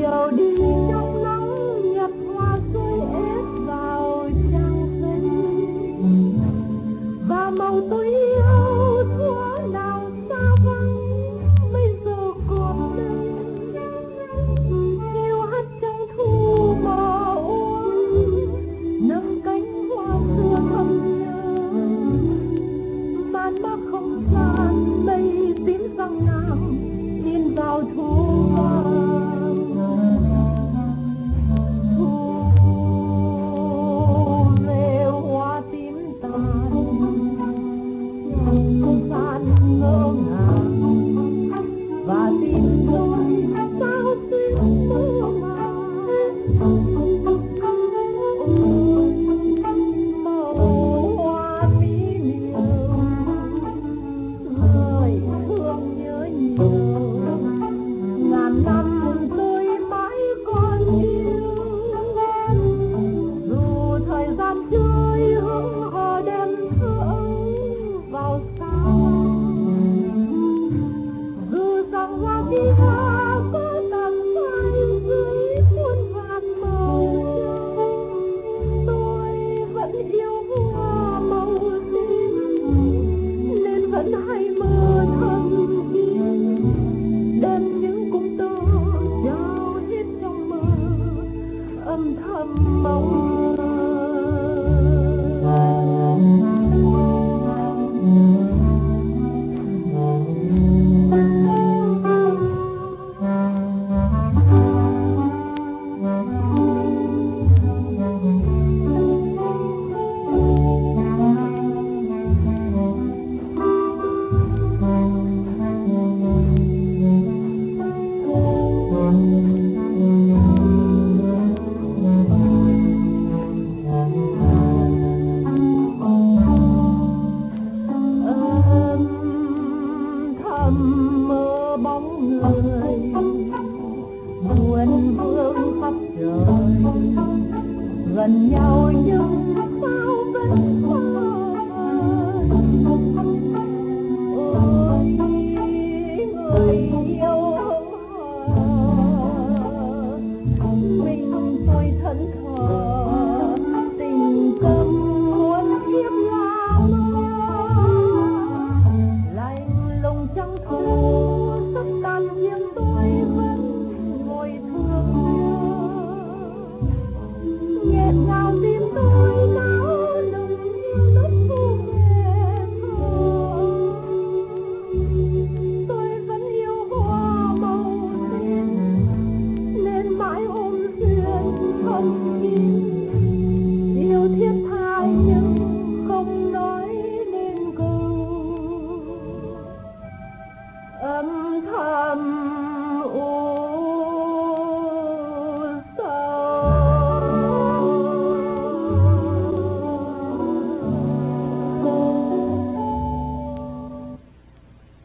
chiều đi trong nắng nhật hoa rơi ép vào trang giấy và màu tôi yêu thuở nào xa vắng bây giờ còn đây kêu hát trong thu mờ uốn nâng cánh hoa xưa thầm nhớ màn mắt không gian mây tím răng ngàm in vào thu vàng thu về hoa tím tàn không gian ngỡ ngàng và tim tôi sao xuyên mơ màu hoa bí niệm người thương nhớ nhiều ngàn năm tôi mãi còn yêu dù thời gian trôi hững hờ đem thơ vào sao dù rằng hoa bí hoa có tàn phai dưới muôn vàn màu tôi vẫn yêu hoa màu tím nên vẫn hay mơ thầm kín đem những cung tơ trao hết trong mơ âm thầm mong mơ bóng người buồn vương khắp trời gần nhau nhưng